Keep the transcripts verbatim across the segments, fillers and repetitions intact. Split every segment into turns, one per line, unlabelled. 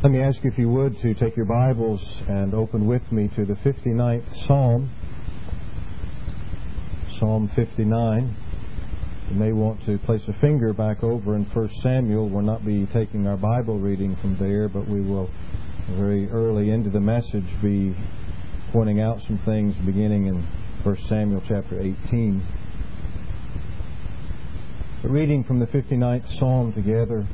Let me ask you, if you would, to take your Bibles and open with me to the fifty-ninth Psalm. Psalm fifty-nine. You may want to place a finger back over in First Samuel. We'll not be taking our Bible reading from there, but we will very early into the message be pointing out some things beginning in First Samuel chapter eighteen. But reading from the fifty-ninth Psalm together.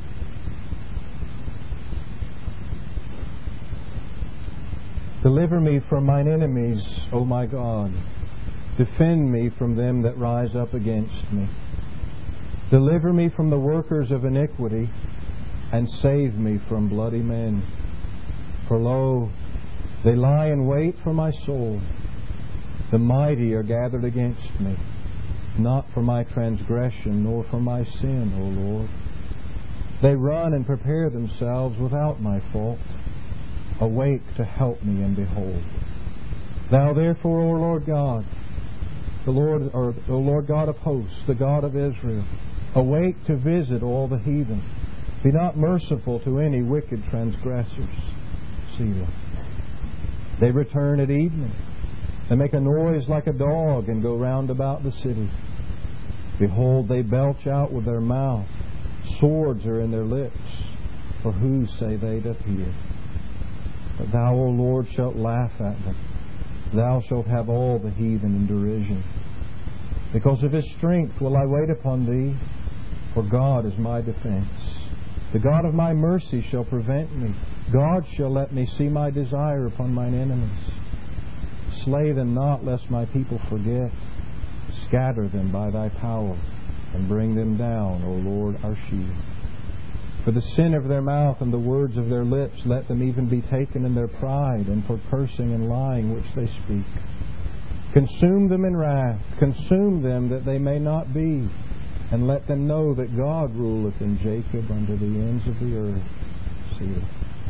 Deliver me from mine enemies, O my God. Defend me from them that rise up against me. Deliver me from the workers of iniquity, and save me from bloody men. For lo, they lie in wait for my soul. The mighty are gathered against me, not for my transgression, nor for my sin, O Lord. They run and prepare themselves without my fault. Awake to help me, and behold. Thou therefore, O Lord God, the Lord, or O Lord God of hosts, the God of Israel, awake to visit all the heathen. Be not merciful to any wicked transgressors. Selah. They return at evening. They make a noise like a dog, and go round about the city. Behold, they belch out with their mouth. Swords are in their lips. For who, say they, doth hear? But Thou, O Lord, shalt laugh at them. Thou shalt have all the heathen in derision. Because of His strength will I wait upon Thee, for God is my defense. The God of my mercy shall prevent me. God shall let me see my desire upon mine enemies. Slay them not, lest my people forget. Scatter them by Thy power, and bring them down, O Lord, our shield. For the sin of their mouth and the words of their lips, let them even be taken in their pride, and for cursing and lying which they speak. Consume them in wrath, consume them that they may not be, and let them know that God ruleth in Jacob unto the ends of the earth. Selah.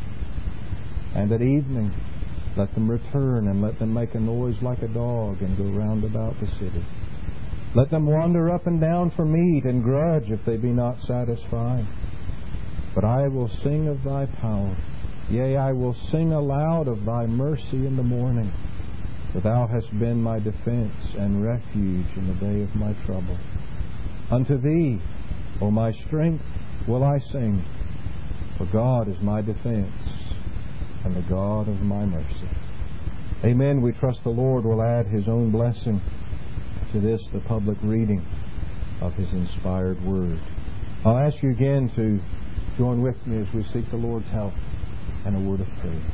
And at evening let them return, and let them make a noise like a dog, and go round about the city. Let them wander up and down for meat, and grudge if they be not satisfied. But I will sing of Thy power. Yea, I will sing aloud of Thy mercy in the morning. For Thou hast been my defense and refuge in the day of my trouble. Unto Thee, O my strength, will I sing. For God is my defense and the God of my mercy. Amen. We trust the Lord will add His own blessing to this, the public reading of His inspired Word. I'll ask you again to join with me as we seek the Lord's help and a word of prayer.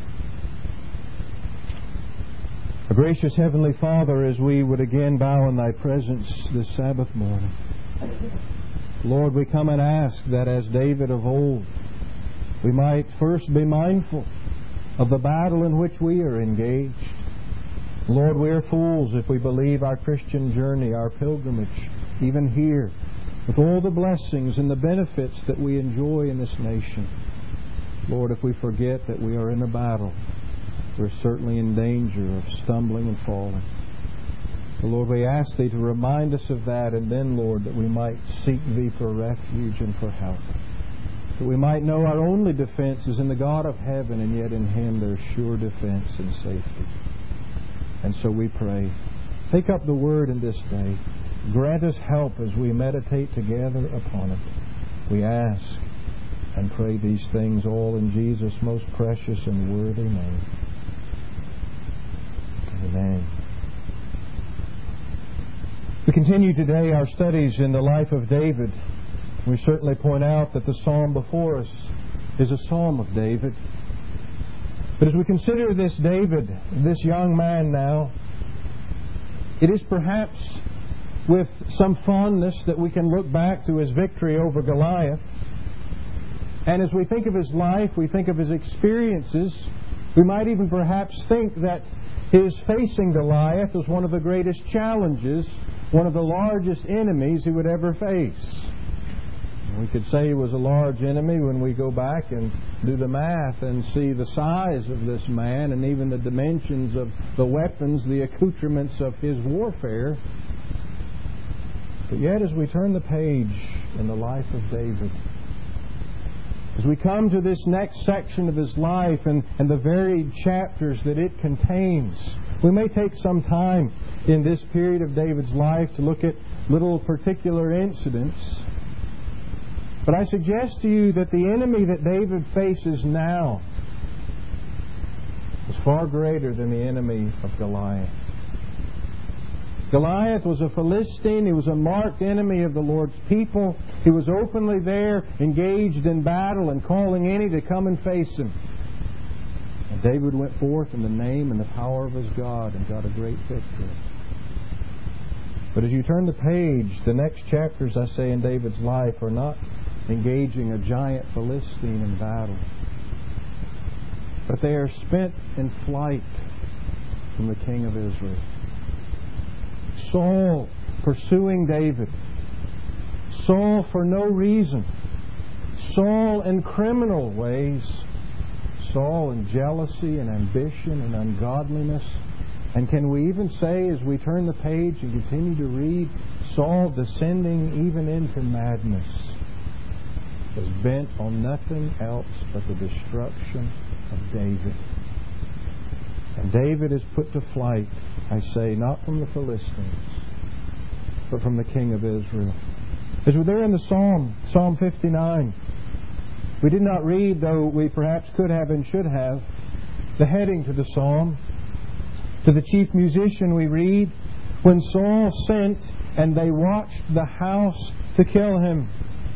A gracious Heavenly Father, as we would again bow in Thy presence this Sabbath morning, Lord, we come and ask that as David of old, we might first be mindful of the battle in which we are engaged. Lord, we are fools if we believe our Christian journey, our pilgrimage, even here, with all the blessings and the benefits that we enjoy in this nation. Lord, if we forget that we are in a battle, we're certainly in danger of stumbling and falling. So Lord, we ask Thee to remind us of that, and then, Lord, that we might seek Thee for refuge and for help. That we might know our only defense is in the God of heaven, and yet in Him there's sure defense and safety. And so we pray, take up the Word in this day. Grant us help as we meditate together upon it. We ask and pray these things all in Jesus' most precious and worthy name. Amen. We continue today our studies in the life of David. We certainly point out that the psalm before us is a psalm of David. But as we consider this David, this young man now, it is perhaps with some fondness that we can look back to his victory over Goliath. And as we think of his life, we think of his experiences, we might even perhaps think that his facing Goliath was one of the greatest challenges, one of the largest enemies he would ever face. We could say he was a large enemy when we go back and do the math and see the size of this man and even the dimensions of the weapons, the accoutrements of his warfare. But yet, as we turn the page in the life of David, As we come to this next section of his life and, and the varied chapters that it contains, we may take some time in this period of David's life to look at little particular incidents. But I suggest to you that the enemy that David faces now is far greater than the enemy of Goliath. Goliath was a Philistine. He was a marked enemy of the Lord's people. He was openly there, engaged in battle and calling any to come and face him. And David went forth in the name and the power of his God and got a great victory. But as you turn the page, the next chapters, I say, in David's life are not engaging a giant Philistine in battle, but they are spent in flight from the King of Israel. Saul pursuing David. Saul for no reason. Saul in criminal ways. Saul in jealousy and ambition and ungodliness. And can we even say, as we turn the page and continue to read, Saul descending even into madness, was bent on nothing else but the destruction of David. And David is put to flight, I say, not from the Philistines, but from the King of Israel. As we're there in the Psalm, Psalm fifty-nine, we did not read, though we perhaps could have and should have, the heading to the Psalm. To the chief musician we read, when Saul sent and they watched the house to kill him.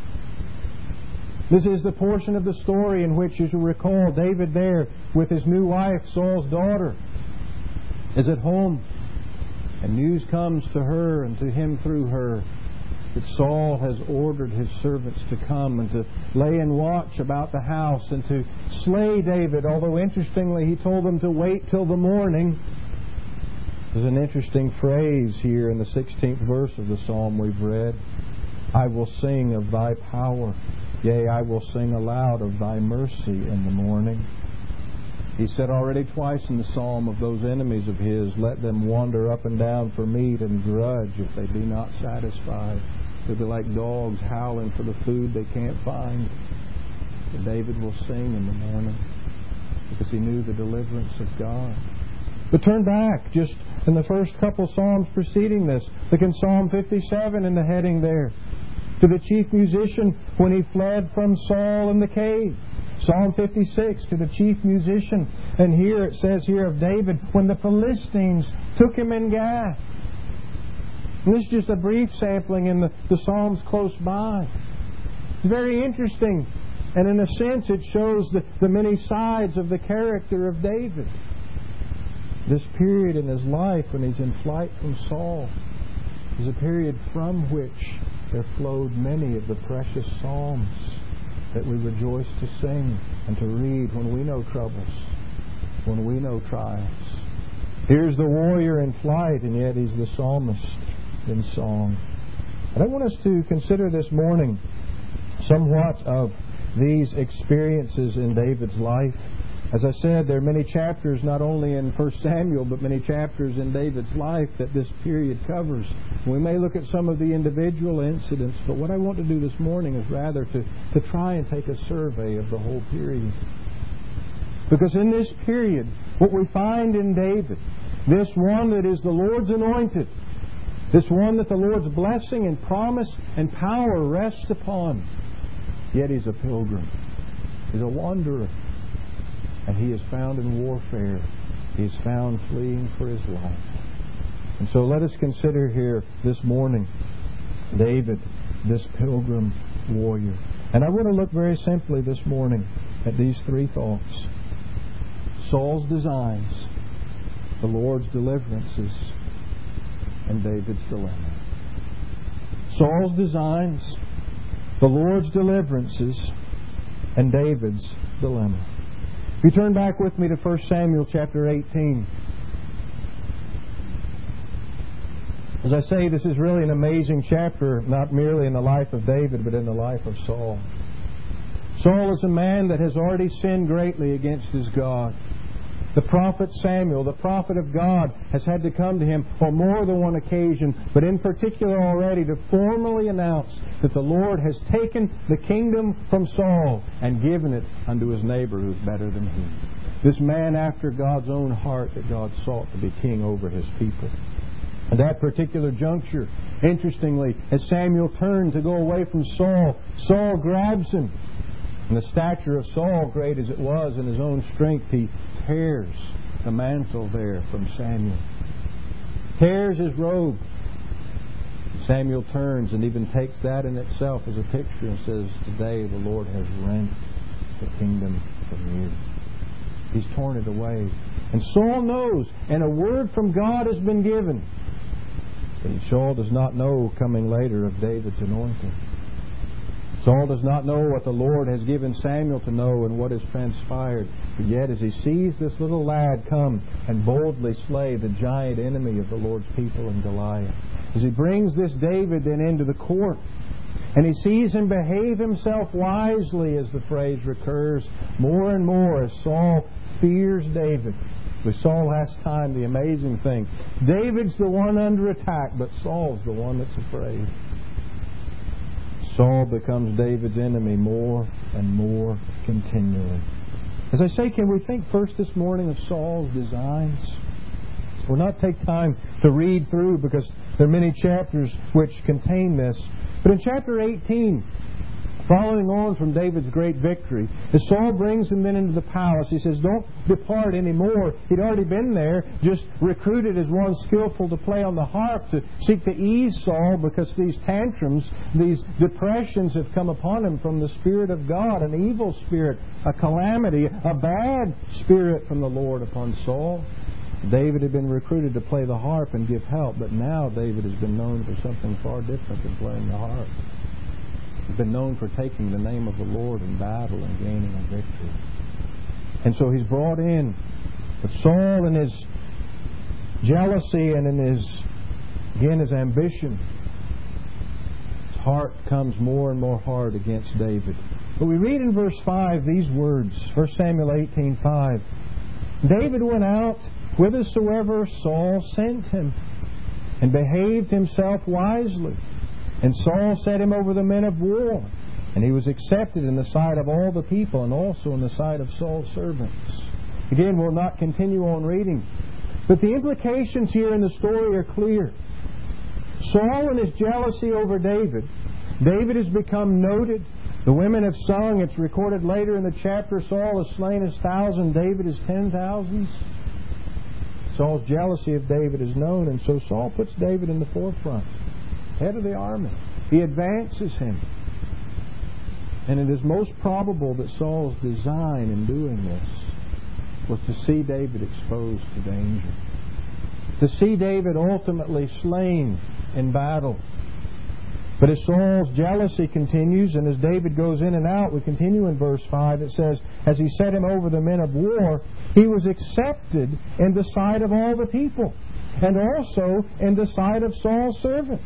This is the portion of the story in which, as you recall, David there with his new wife, Saul's daughter, is at home. And news comes to her and to him through her that Saul has ordered his servants to come and to lay in watch about the house and to slay David. Although interestingly, he told them to wait till the morning. There's an interesting phrase here in the sixteenth verse of the psalm we've read. I will sing of thy power. Yea, I will sing aloud of thy mercy in the morning. He said already twice in the psalm of those enemies of his, let them wander up and down for meat and grudge if they be not satisfied. They'll be like dogs howling for the food they can't find. But David will sing in the morning because he knew the deliverance of God. But turn back just in the first couple psalms preceding this. Look in Psalm fifty-seven in the heading there. To the chief musician when he fled from Saul in the cave. Psalm fifty-six to the chief musician. And here it says here of David when the Philistines took him in Gath. And this is just a brief sampling in the, the Psalms close by. It's very interesting. And in a sense it shows the, the many sides of the character of David. This period in his life when he's in flight from Saul is a period from which there flowed many of the precious psalms that we rejoice to sing and to read when we know troubles, when we know trials. Here's the warrior in flight, and yet he's the psalmist in song. And I want us to consider this morning somewhat of these experiences in David's life. As I said, there are many chapters not only in First Samuel, but many chapters in David's life that this period covers. We may look at some of the individual incidents, but what I want to do this morning is rather to, to try and take a survey of the whole period. Because in this period, what we find in David, this one that is the Lord's anointed, this one that the Lord's blessing and promise and power rests upon, yet he's a pilgrim. He's a wanderer. And he is found in warfare. He is found fleeing for his life. And so let us consider here this morning David, this pilgrim warrior. And I want to look very simply this morning at these three thoughts. Saul's designs, the Lord's deliverances, and David's dilemma. Saul's designs, the Lord's deliverances, and David's dilemma. If you turn back with me to First Samuel chapter eighteen. As I say, this is really an amazing chapter, not merely in the life of David, but in the life of Saul. Saul is a man that has already sinned greatly against his God. The prophet Samuel, the prophet of God, has had to come to him on more than one occasion, but in particular already to formally announce that the Lord has taken the kingdom from Saul and given it unto his neighbor who is better than he. This man after God's own heart that God sought to be king over his people. At that particular juncture, interestingly, as Samuel turned to go away from Saul, Saul grabs him. And the stature of Saul, great as it was in his own strength, he tears the mantle there from Samuel. Tears his robe. Samuel turns and even takes that in itself as a picture and says, today the Lord has rent the kingdom from you. He's torn it away. And Saul knows, and a word from God has been given. And Saul does not know, coming later, of David's anointing. Saul does not know what the Lord has given Samuel to know and what has transpired. But yet, as he sees this little lad come and boldly slay the giant enemy of the Lord's people in Goliath, as he brings this David then into the court, and he sees him behave himself wisely, as the phrase recurs, more and more as Saul fears David. We saw last time the amazing thing. David's the one under attack, but Saul's the one that's afraid. Saul becomes David's enemy more and more continually. As I say, can we think first this morning of Saul's designs? We'll not take time to read through because there are many chapters which contain this. But in chapter eighteen, following on from David's great victory, as Saul brings him then into the palace, he says, don't depart anymore. He'd already been there, just recruited as one skillful to play on the harp to seek to ease Saul because these tantrums, these depressions have come upon him from the Spirit of God, an evil spirit, a calamity, a bad spirit from the Lord upon Saul. David had been recruited to play the harp and give help, but now David has been known for something far different than playing the harp. He's been known for taking the name of the Lord in battle and gaining a victory. And so he's brought in. But Saul, in his jealousy and in his, again, his ambition, his heart comes more and more hard against David. But we read in verse five these words, First Samuel eighteen five. David went out whithersoever Saul sent him, and behaved himself wisely. And Saul set him over the men of war, and he was accepted in the sight of all the people, and also in the sight of Saul's servants. Again, we'll not continue on reading, but the implications here in the story are clear. Saul and his jealousy over David, David has become noted. The women have sung. It's recorded later in the chapter, Saul has slain his thousand, David his ten thousands. Saul's jealousy of David is known, and so Saul puts David in the forefront, head of the army. He advances him. And it is most probable that Saul's design in doing this was to see David exposed to danger, to see David ultimately slain in battle. But as Saul's jealousy continues, and as David goes in and out, we continue in verse five. It says, as he set him over the men of war, he was accepted in the sight of all the people, and also in the sight of Saul's servants.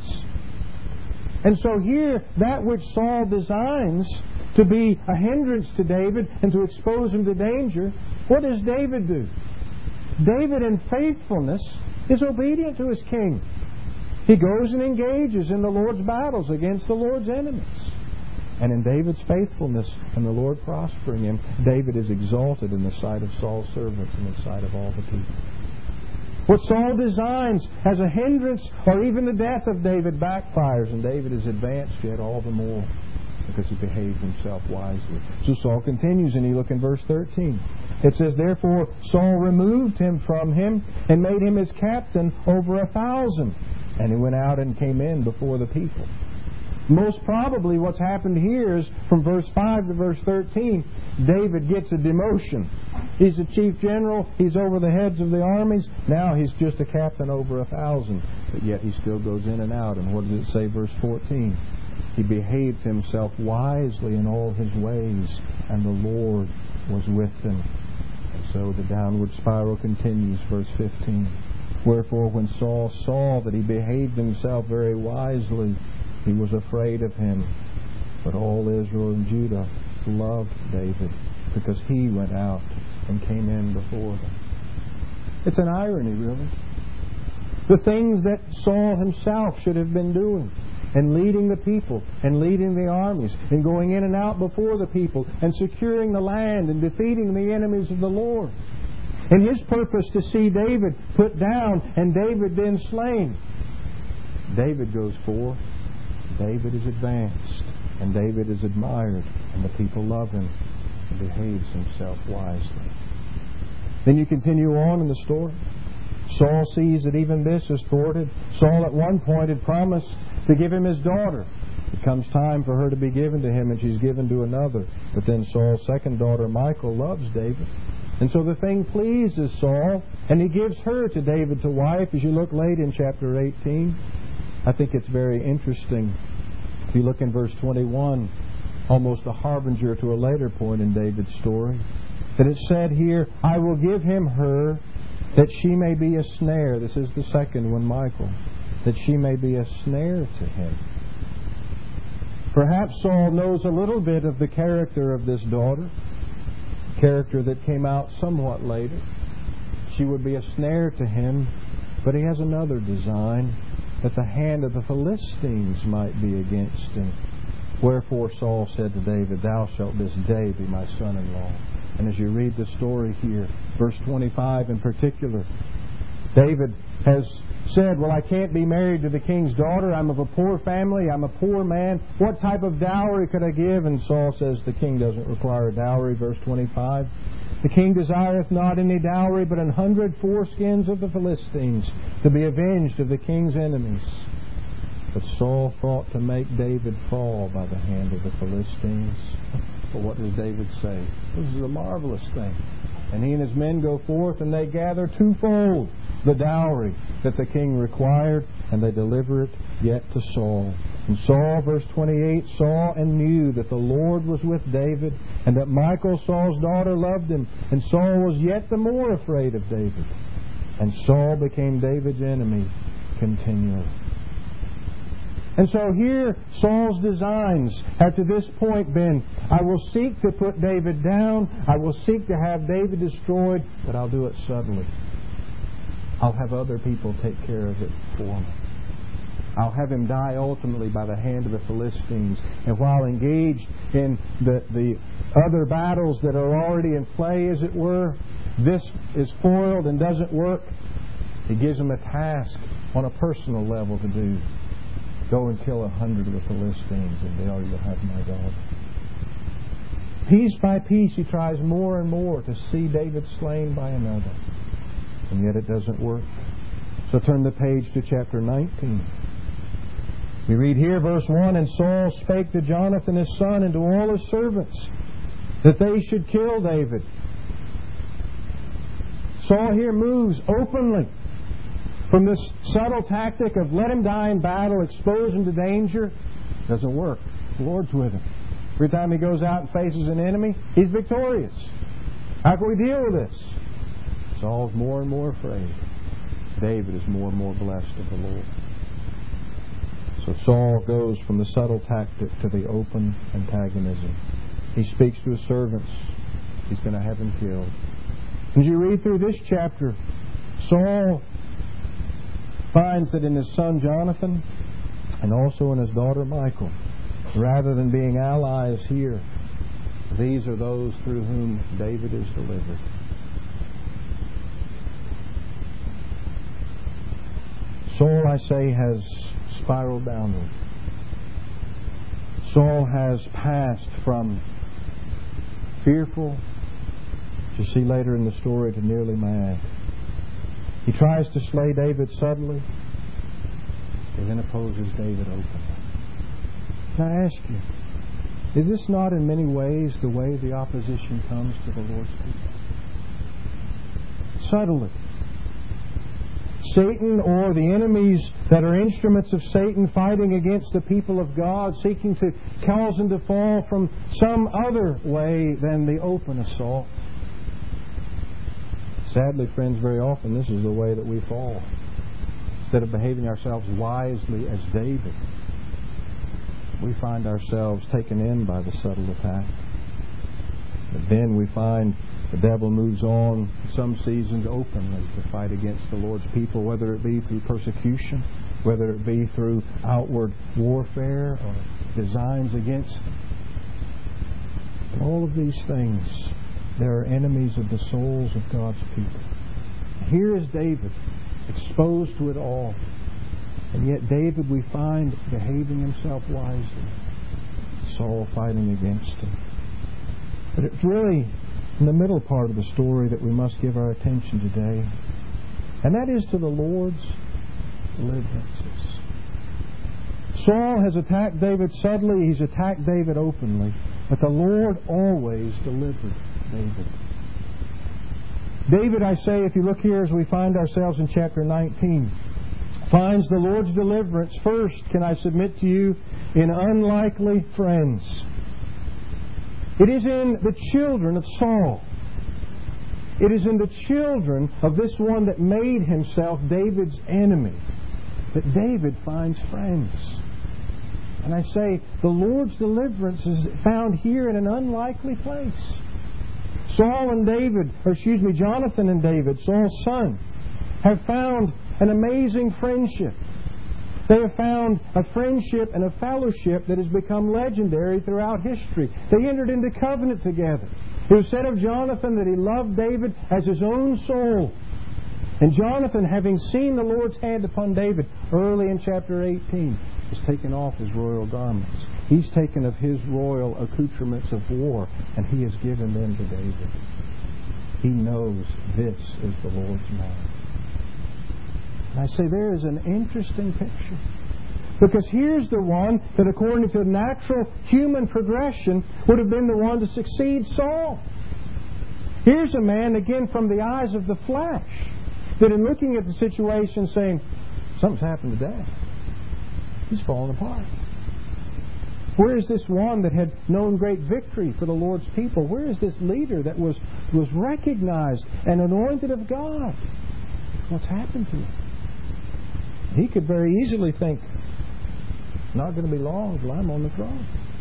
And so here, that which Saul designs to be a hindrance to David and to expose him to danger, what does David do? David, in faithfulness, is obedient to his king. He goes and engages in the Lord's battles against the Lord's enemies. And in David's faithfulness and the Lord prospering him, David is exalted in the sight of Saul's servants and in the sight of all the people. What Saul designs as a hindrance or even the death of David backfires, and David is advanced yet all the more because he behaved himself wisely. So Saul continues, and you look in verse thirteen. It says, therefore Saul removed him from him and made him his captain over a thousand. And he went out and came in before the people. Most probably what's happened here is from verse five to verse thirteen, David gets a demotion. He's a chief general. He's over the heads of the armies. Now he's just a captain over a thousand. But yet he still goes in and out. And what does it say, verse fourteen? He behaved himself wisely in all his ways, and the Lord was with him. And so the downward spiral continues, verse fifteen. Wherefore when Saul saw that he behaved himself very wisely, he was afraid of him. But all Israel and Judah loved David because he went out and came in before them. It's an irony, really. The things that Saul himself should have been doing, and leading the people, and leading the armies, and going in and out before the people, and securing the land, and defeating the enemies of the Lord. And his purpose to see David put down, and David then slain. David goes forth. David is advanced, and David is admired, and the people love him, and behaves himself wisely. Then you continue on in the story. Saul sees that even this is thwarted. Saul at one point had promised to give him his daughter. It comes time for her to be given to him, and she's given to another. But then Saul's second daughter, Michal, loves David. And so the thing pleases Saul, and he gives her to David to wife. As you look late in chapter eighteen, I think it's very interesting. If you look in verse twenty-one, almost a harbinger to a later point in David's story, that it said here, I will give him her, that she may be a snare. This is the second one, Michal. That she may be a snare to him. Perhaps Saul knows a little bit of the character of this daughter, character that came out somewhat later. She would be a snare to him, but he has another design, that the hand of the Philistines might be against him. Wherefore Saul said to David, Thou shalt this day be my son-in-law. And as you read the story here, verse twenty-five in particular, David has said, well, I can't be married to the king's daughter. I'm of a poor family. I'm a poor man. What type of dowry could I give? And Saul says the king doesn't require a dowry. Verse twenty-five, the king desireth not any dowry, but an hundred foreskins of the Philistines, to be avenged of the king's enemies. But Saul thought to make David fall by the hand of the Philistines. But what does David say? This is a marvelous thing. And he and his men go forth, and they gather twofold the dowry that the king required, and they deliver it yet to Saul. And Saul, verse twenty-eight, saw and knew that the Lord was with David, and that Michal, Saul's daughter, loved him. And Saul was yet the more afraid of David. And Saul became David's enemy continually. And so here, Saul's designs have to this point been, I will seek to put David down, I will seek to have David destroyed, but I'll do it subtly. I'll have other people take care of it for me. I'll have him die ultimately by the hand of the Philistines. And while engaged in the, the other battles that are already in play, as it were, this is foiled and doesn't work. He gives him a task on a personal level to do. Go and kill a hundred of the Philistines, and there you'll have my daughter. Piece by piece, he tries more and more to see David slain by another. And yet it doesn't work. So turn the page to chapter nineteen. We read here, verse one, And Saul spake to Jonathan his son and to all his servants, that they should kill David. Saul here moves openly from this subtle tactic of let him die in battle, expose him to danger. Doesn't work. The Lord's with him. Every time he goes out and faces an enemy, he's victorious. How can we deal with this? Saul's more and more afraid. David is more and more blessed of the Lord. So Saul goes from the subtle tactic to the open antagonism. He speaks to his servants. He's going to have him killed. As you read through this chapter, Saul finds that in his son Jonathan and also in his daughter Michal, rather than being allies here, these are those through whom David is delivered. Saul, I say, has spiraled downward. Saul has passed from fearful, as you see later in the story, to nearly mad. He tries to slay David subtly. He then opposes David openly. Can I ask you, is this not in many ways the way the opposition comes to the Lord's people? Subtly. Satan, or the enemies that are instruments of Satan fighting against the people of God, seeking to cause them to fall from some other way than the open assault. Sadly, friends, very often this is the way that we fall. Instead of behaving ourselves wisely as David, we find ourselves taken in by the subtle attack. But then we find The devil moves on, some seasons, openly to fight against the Lord's people, whether it be through persecution, whether it be through outward warfare or designs against them. And all of these things, there are enemies of the souls of God's people. Here is David, exposed to it all. And yet David, we find, behaving himself wisely. Saul fighting against him. But it's really in the middle part of the story that we must give our attention today. And that is to the Lord's deliverances. Saul has attacked David subtly. He's attacked David openly. But the Lord always delivered David. David, I say, if you look here as we find ourselves in chapter nineteen, finds the Lord's deliverance first, can I submit to you, in unlikely friends. It is in the children of Saul. It is in the children of this one that made himself David's enemy that David finds friends. And I say, the Lord's deliverance is found here in an unlikely place. Saul and David, or excuse me, Jonathan and David, Saul's son, have found an amazing friendship. They have found a friendship and a fellowship that has become legendary throughout history. They entered into covenant together. It was said of Jonathan that he loved David as his own soul. And Jonathan, having seen the Lord's hand upon David early in chapter eighteen, has taken off his royal garments. He's taken of his royal accoutrements of war, and he has given them to David. He knows this is the Lord's man. And I say there is an interesting picture. Because here's the one that, according to natural human progression, would have been the one to succeed Saul. Here's a man, again, from the eyes of the flesh, that in looking at the situation saying, something's happened to Dad. He's fallen apart. Where is this one that had known great victory for the Lord's people? Where is this leader that was, was recognized and anointed of God? What's happened to him? He could very easily think, not going to be long until I'm on the throne.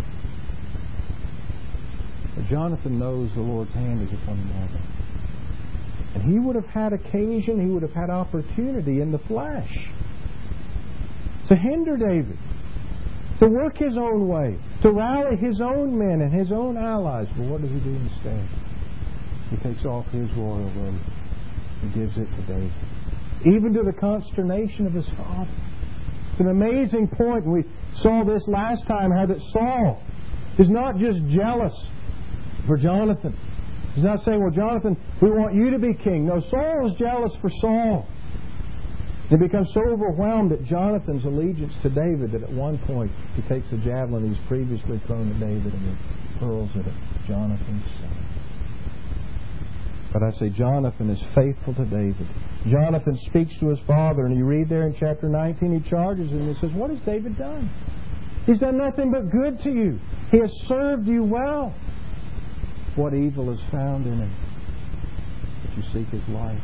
But Jonathan knows the Lord's hand is upon him all. And he would have had occasion, he would have had opportunity in the flesh to hinder David, to work his own way, to rally his own men and his own allies. But what does he do instead? He takes off his royal robe and gives it to David, even to the consternation of his father. It's an amazing point. We saw this last time, how that Saul is not just jealous for Jonathan. He's not saying, well, Jonathan, we want you to be king. No, Saul is jealous for Saul. He becomes so overwhelmed at Jonathan's allegiance to David that at one point he takes a javelin he's previously thrown at David and he hurls it at Jonathan's son. But I say Jonathan is faithful to David. Jonathan speaks to his father, and you read there in chapter nineteen, he charges him and he says, what has David done? He's done nothing but good to you. He has served you well. What evil is found in him that you seek his life?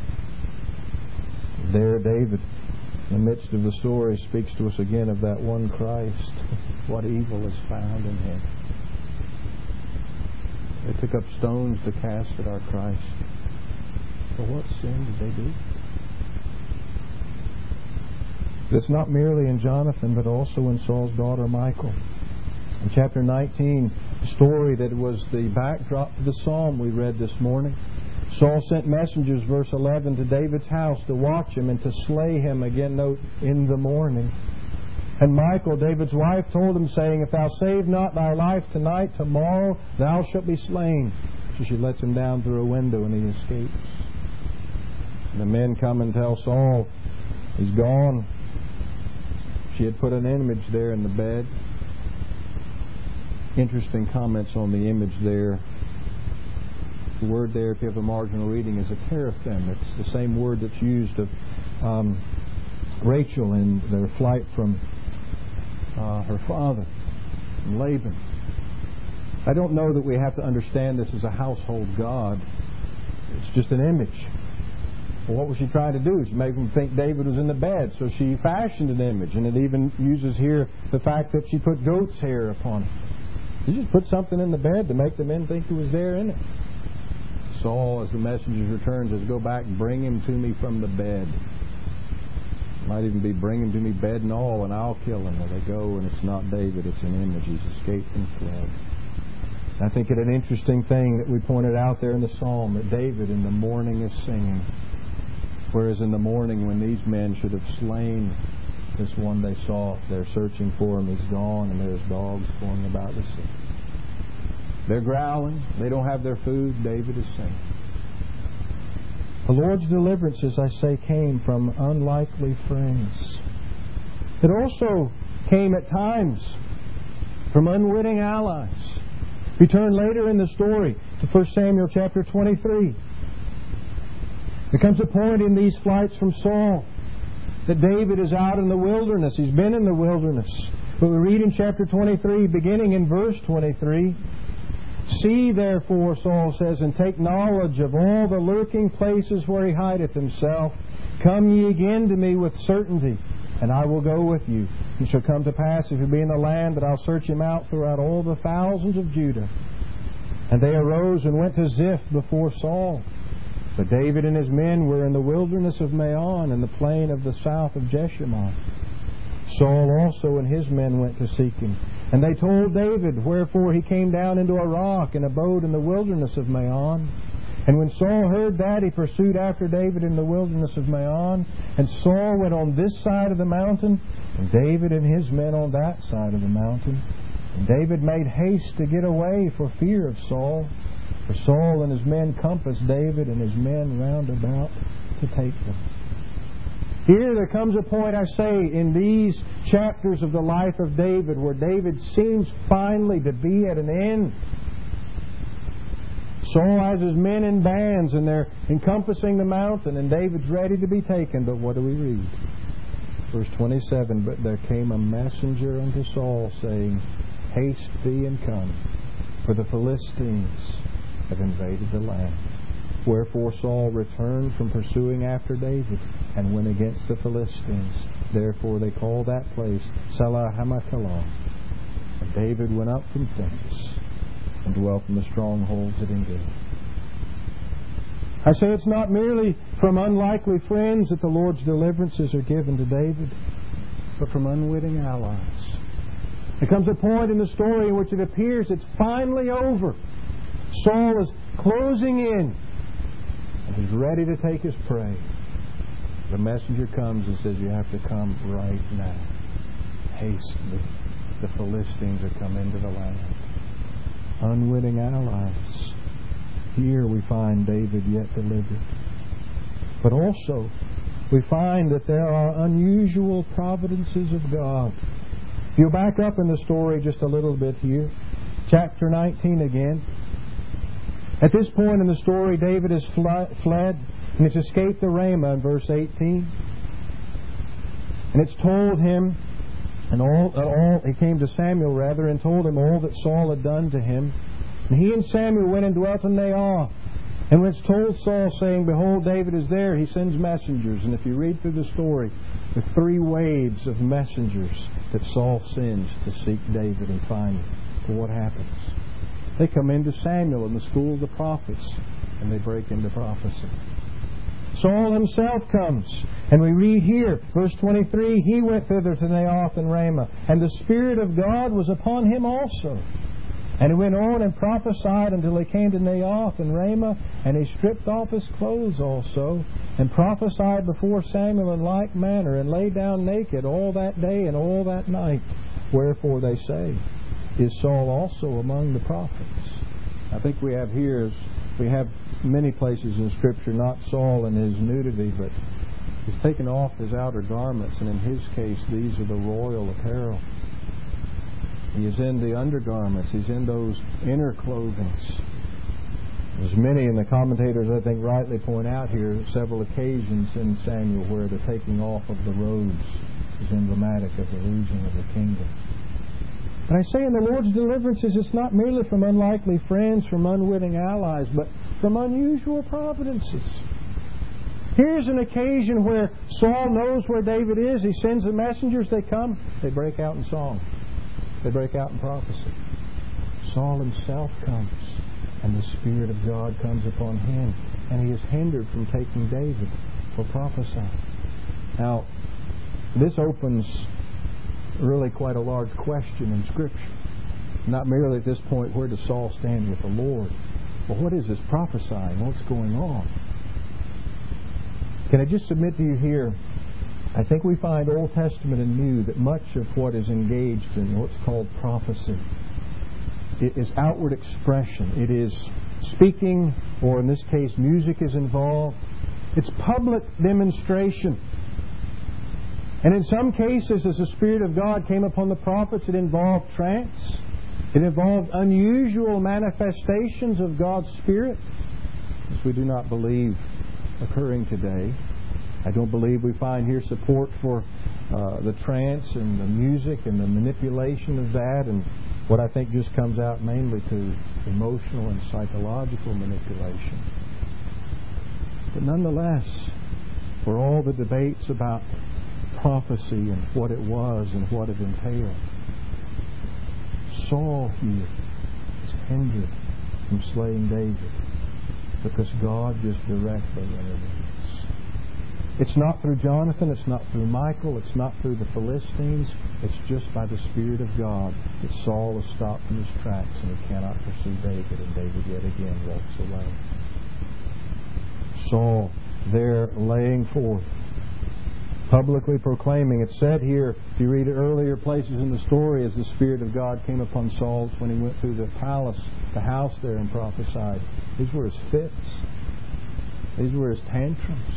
There David, in the midst of the story, speaks to us again of that one Christ. What evil is found in him? They took up stones to cast at our Christ. But what sin did they do? It's not merely in Jonathan, but also in Saul's daughter Michal. In chapter nineteen, the story that was the backdrop to the psalm we read this morning. Saul sent messengers, verse eleven, to David's house to watch him and to slay him, again note, in the morning. And Michal, David's wife, told him, saying, if thou save not thy life tonight, tomorrow thou shalt be slain. So she lets him down through a window and he escapes. And the men come and tell Saul, he's gone. She had put an image there in the bed. Interesting comments on the image there. The word there, if you have a marginal reading, is a teraphim. It's the same word that's used of um, Rachel in their flight from uh, her father, from Laban. I don't know that we have to understand this as a household god. It's just an image. Well, what was she trying to do? She made them think David was in the bed, so she fashioned an image. And it even uses here the fact that she put goat's hair upon it. She just put something in the bed to make the men think he was there in it. Saul, as the messenger returns, says, go back, bring him to me from the bed. Might even be bring him to me bed and all, and I'll kill him. Well, they go, and it's not David, it's an image. He's escaped and fled. I think it an interesting thing that we pointed out there in the psalm, that David in the morning is singing, whereas in the morning when these men should have slain this one they saw, they're searching for him, he's gone, and there's dogs going about the city. They're growling, they don't have their food, David is singing. The Lord's deliverance, as I say, came from unlikely friends. It also came at times from unwitting allies. We turn later in the story to First Samuel chapter twenty-three. There comes a point in these flights from Saul that David is out in the wilderness. He's been in the wilderness. But we read in chapter twenty-three, beginning in verse twenty-three, see therefore, Saul says, and take knowledge of all the lurking places where he hideth himself. Come ye again to me with certainty, and I will go with you. It shall come to pass, if you be in the land, that I'll search him out throughout all the thousands of Judah. And they arose and went to Ziph before Saul. But David and his men were in the wilderness of Maon, in the plain of the south of Jeshimon. Saul also and his men went to seek him. And they told David, wherefore he came down into a rock and abode in the wilderness of Maon. And when Saul heard that, he pursued after David in the wilderness of Maon. And Saul went on this side of the mountain, and David and his men on that side of the mountain. And David made haste to get away for fear of Saul. For Saul and his men compassed David and his men round about to take them. Here there comes a point, I say, in these chapters of the life of David, where David seems finally to be at an end. Saul has his men in bands, and they're encompassing the mountain, and David's ready to be taken. But what do we read? Verse twenty-seven, but there came a messenger unto Saul, saying, haste thee and come, for the Philistines have invaded the land. Wherefore Saul returned from pursuing after David, and went against the Philistines. Therefore they called that place Selah Hamakelah. And David went up from thence, and dwelt in the strongholds at Engedi. I say it's not merely from unlikely friends that the Lord's deliverances are given to David, but from unwitting allies. There comes a point in the story in which it appears it's finally over. Saul is closing in, and he's ready to take his prey. The messenger comes and says, you have to come right now. Haste, the, the Philistines are come into the land. Unwitting allies. Here we find David yet delivered. But also, we find that there are unusual providences of God. If you back up in the story just a little bit here, chapter nineteen again. At this point in the story, David has fled and has escaped the Ramah in verse eighteen. And it's told him, and all, uh, all he came to Samuel rather, and told him all that Saul had done to him. And he and Samuel went and dwelt in Naioth. And when it's told Saul, saying, behold, David is there, he sends messengers. And if you read through the story, the three waves of messengers that Saul sends to seek David and find him. But what happens? They come into Samuel in the school of the prophets, and they break into prophecy. Saul himself comes, and we read here, verse twenty-three, he went thither to Naioth and Ramah, and the Spirit of God was upon him also. And he went on and prophesied until he came to Naioth and Ramah, and he stripped off his clothes also, and prophesied before Samuel in like manner, and lay down naked all that day and all that night. Wherefore they say, is Saul also among the prophets? I think we have here, we have many places in Scripture, not Saul in his nudity, but he's taken off his outer garments, and in his case, these are the royal apparel. He is in the undergarments. He's in those inner clothings. There's many, and the commentators, I think, rightly point out here several occasions in Samuel where the taking off of the robes is emblematic of the losing of the kingdom. And I say in the Lord's deliverances, it's not merely from unlikely friends, from unwitting allies, but from unusual providences. Here's an occasion where Saul knows where David is. He sends the messengers. They come. They break out in song. They break out in prophecy. Saul himself comes And the Spirit of God comes upon him, and he is hindered from taking David for prophesying. Now, this opens really quite a large question in Scripture. Not merely at this point, where does Saul stand with the Lord? But what is this prophesying? What's going on? Can I just submit to you here, I think we find Old Testament and New that much of what is engaged in what's called prophecy, it is outward expression. It is speaking, or in this case, music is involved. It's public demonstration. And in some cases, as the Spirit of God came upon the prophets, it involved trance. It involved unusual manifestations of God's Spirit, which we do not believe occurring today. I don't believe we find here support for uh, the trance and the music and the manipulation of that, and what I think just comes out mainly to emotional and psychological manipulation. But nonetheless, for all the debates about prophecy and what it was and what it entailed, Saul here is hindered from slaying David because God just directly intervenes. It's not through Jonathan, it's not through Michal, it's not through the Philistines. It's just by the Spirit of God that Saul is stopped in his tracks and he cannot pursue David, and David yet again walks away. Saul there laying forth, publicly proclaiming. It's said here, if you read earlier places in the story, as the Spirit of God came upon Saul when he went through the palace, the house there, and prophesied. These were his fits. These were his tantrums.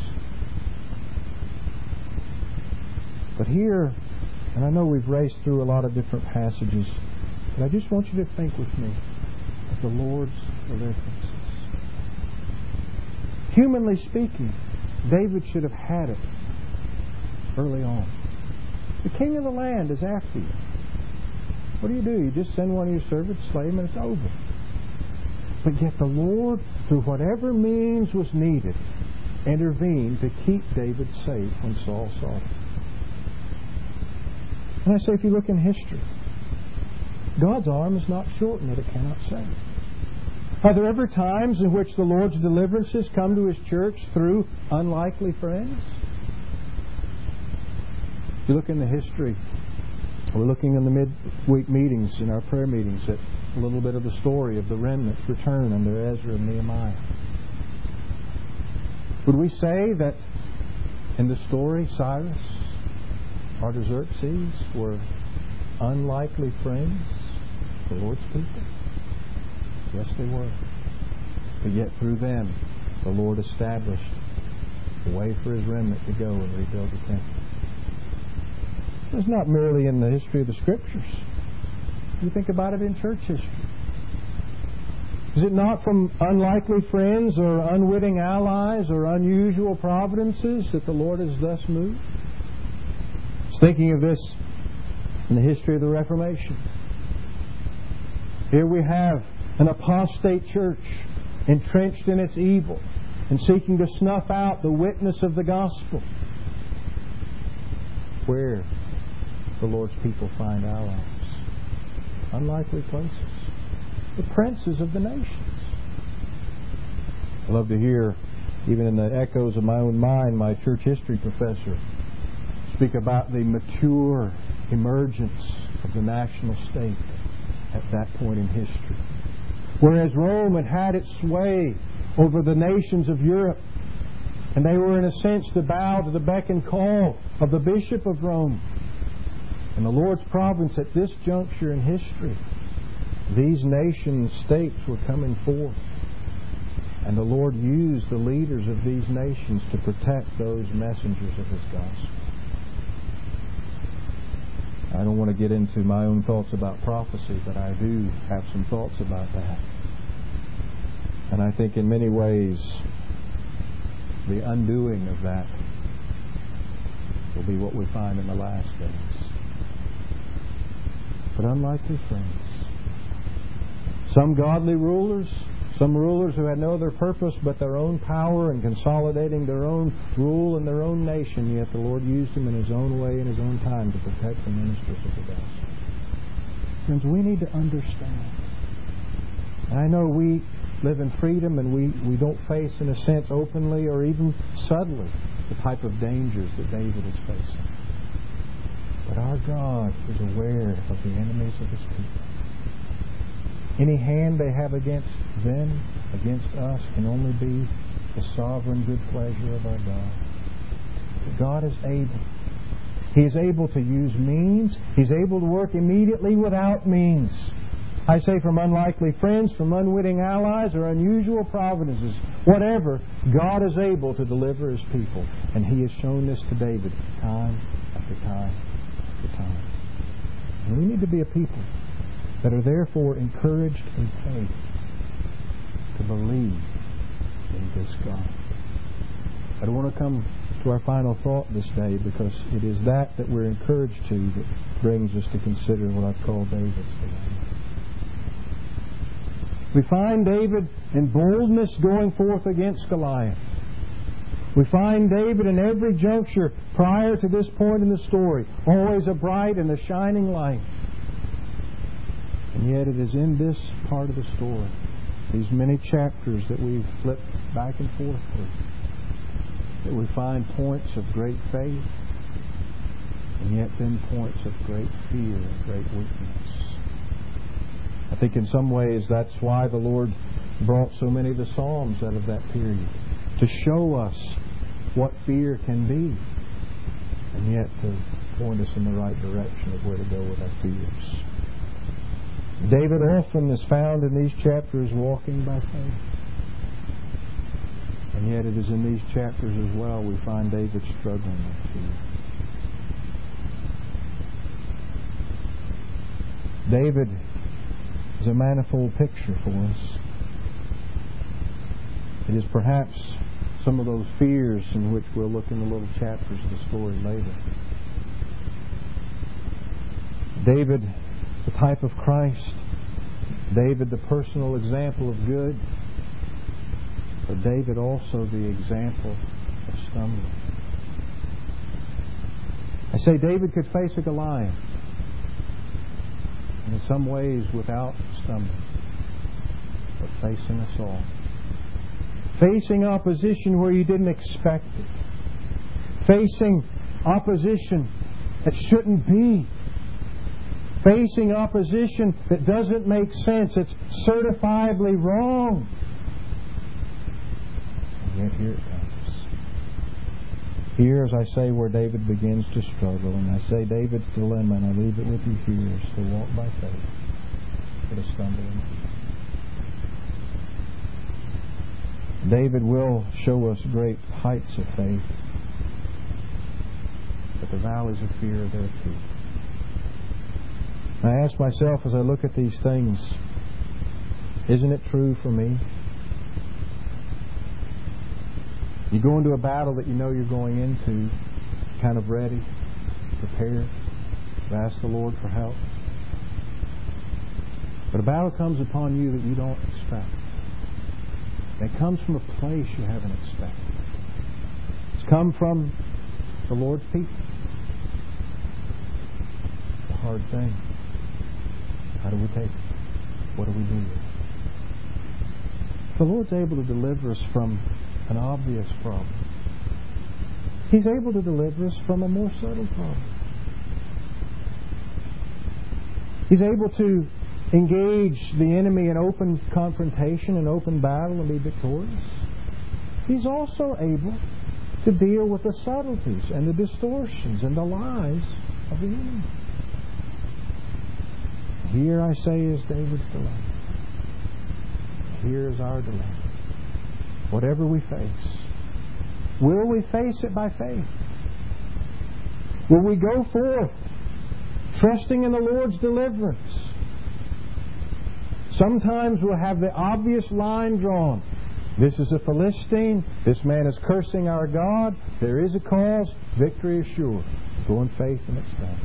But here, and I know we've raced through a lot of different passages, but I just want you to think with me of the Lord's deliverances. Humanly speaking, David should have had it early on. The king of the land is after you. What do you do? You just send one of your servants, slay him, and it's over. But yet the Lord, through whatever means was needed, intervened to keep David safe when Saul saw him. And I say, if you look in history, God's arm is not shortened that it cannot save. Are there ever times in which the Lord's deliverances come to His church through unlikely friends? If you look in the history, we're looking in the midweek meetings, in our prayer meetings, at a little bit of the story of the remnant's return under Ezra and Nehemiah. Would we say that in the story, Cyrus, Artaxerxes were unlikely friends of the Lord's people? Yes, they were. But yet through them, the Lord established a way for His remnant to go and rebuild the temple. It's not merely in the history of the Scriptures. You think about it in church history. Is it not from unlikely friends or unwitting allies or unusual providences that the Lord has thus moved? I was thinking of this in the history of the Reformation. Here we have an apostate church entrenched in its evil and seeking to snuff out the witness of the gospel. Where the Lord's people find allies? Unlikely places. The princes of the nations. I love to hear, even in the echoes of my own mind, my church history professor speak about the mature emergence of the national state at that point in history. Whereas Rome had had its sway over the nations of Europe, and they were in a sense to bow to the beck and call of the Bishop of Rome. In the Lord's providence at this juncture in history, these nation states were coming forth. And the Lord used the leaders of these nations to protect those messengers of His gospel. I don't want to get into my own thoughts about prophecy, but I do have some thoughts about that. And I think in many ways, the undoing of that will be what we find in the last days. But unlikely friends. Some godly rulers, some rulers who had no other purpose but their own power and consolidating their own rule in their own nation, yet the Lord used them in His own way, in His own time, to protect the ministers of the gospel. Friends, we need to understand. And I know we live in freedom and we, we don't face, in a sense, openly or even subtly the type of dangers that David is facing. But our God is aware of the enemies of His people. Any hand they have against them, against us, can only be the sovereign good pleasure of our God. But God is able. He is able to use means. He's able to work immediately without means. I say from unlikely friends, from unwitting allies, or unusual providences. Whatever, God is able to deliver His people. And He has shown this to David time after time after time. And we need to be a people that are therefore encouraged in faith to believe in this God. I don't want to come to our final thought this day, because it is that that we're encouraged to that brings us to consider what I've called David's dilemma. We find David in boldness going forth against Goliath. We find David in every juncture prior to this point in the story, always a bright and a shining light. And yet it is in this part of the story, these many chapters that we've flipped back and forth through, that we find points of great faith, and yet then points of great fear and great weakness. I think in some ways that's why the Lord brought so many of the Psalms out of that period, to show us what fear can be, and yet to point us in the right direction of where to go with our fears. David often is found in these chapters walking by faith. And yet it is in these chapters as well we find David struggling with fear. David is a manifold picture for us. It is perhaps some of those fears in which we'll look in the little chapters of the story later. David, the type of Christ. David, the personal example of good. But David also the example of stumbling. I say David could face a Goliath, and in some ways without stumbling, but facing us all. Facing opposition where you didn't expect it. Facing opposition that shouldn't be. Facing opposition that doesn't make sense. It's certifiably wrong. And yet here it comes. Here, as I say, where David begins to struggle. And I say David's dilemma, and I leave it with you here, is to walk by faith, but to stumble in fear. David will show us great heights of faith, but the valleys of fear are there too. I ask myself as I look at these things, isn't it true for me? You go into a battle that you know you're going into, kind of ready, prepared, to ask the Lord for help. But a battle comes upon you that you don't expect. And it comes from a place you haven't expected. It's come from the Lord's people. It's a hard thing. How do we take it? What do we do with it? The Lord's able to deliver us from an obvious problem. He's able to deliver us from a more subtle problem. He's able to engage the enemy in open confrontation and open battle and be victorious. He's also able to deal with the subtleties and the distortions and the lies of the enemy. Here, I say, is David's dilemma. Here is our dilemma. Whatever we face, will we face it by faith? Will we go forth trusting in the Lord's deliverance? Sometimes we'll have the obvious line drawn. This is a Philistine. This man is cursing our God. There is a cause. Victory is sure. Go in faith and it's done.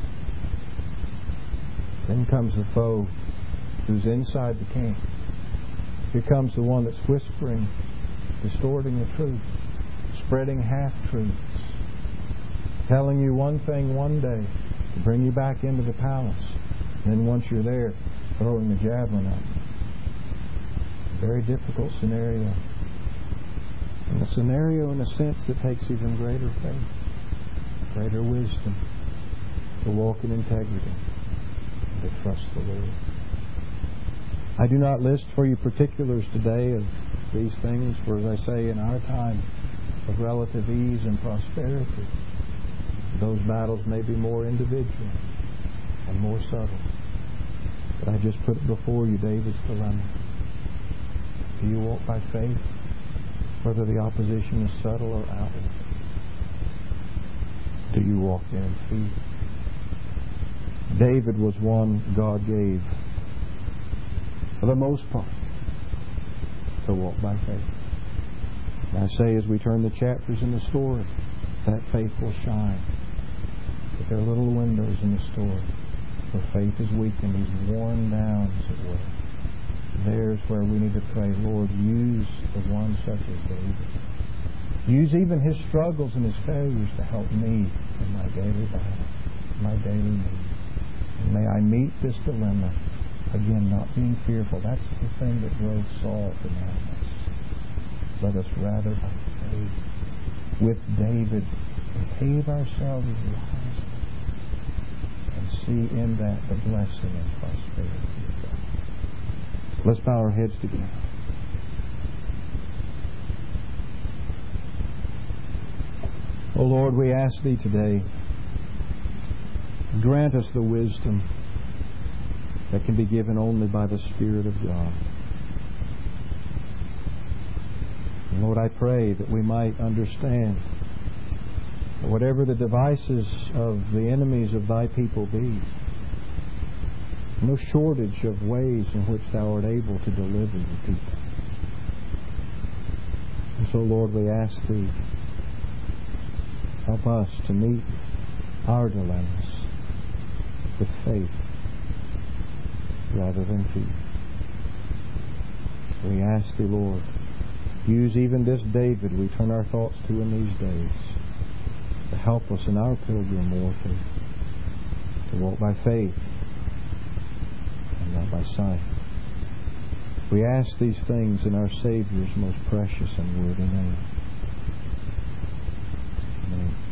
Then comes the foe who's inside the camp. Here comes the one that's whispering, distorting the truth, spreading half-truths, telling you one thing one day to bring you back into the palace. And then once you're there, throwing the javelin at you. very difficult scenario. And a scenario, in a sense, that takes even greater faith, greater wisdom to walk in integrity, to trust the Lord. I do not list for you particulars today of these things, for as I say, in our time of relative ease and prosperity, those battles may be more individual and more subtle. But I just put it before you, David's dilemma. Do you walk by faith, whether the opposition is subtle or outward? Do you walk in faith? David was one God gave, for the most part, to walk by faith. And I say, as we turn the chapters in the story, that faith will shine. But there are little windows in the story where faith is weakened, he's worn down, as it were. There's where we need to pray, Lord, use the one such as David. Use even his struggles and his failures to help me in my daily battle, my daily need. And may I meet this dilemma, again, not being fearful. That's the thing that drove Saul to madness. Let us rather by faith, with David, behave ourselves as wise and see in that the blessing and prosperity of God. Let's bow our heads together. Oh Lord, we ask Thee today, grant us the wisdom that can be given only by the Spirit of God. And Lord, I pray that we might understand that whatever the devices of the enemies of Thy people be, no shortage of ways in which Thou art able to deliver Your people. And so, Lord, we ask Thee, help us to meet our dilemmas with faith rather than fear. We ask Thee, Lord, use even this David we turn our thoughts to in these days to help us in our pilgrim warfare, to walk by faith and not by sight. We ask these things in our Savior's most precious and worthy name. Amen.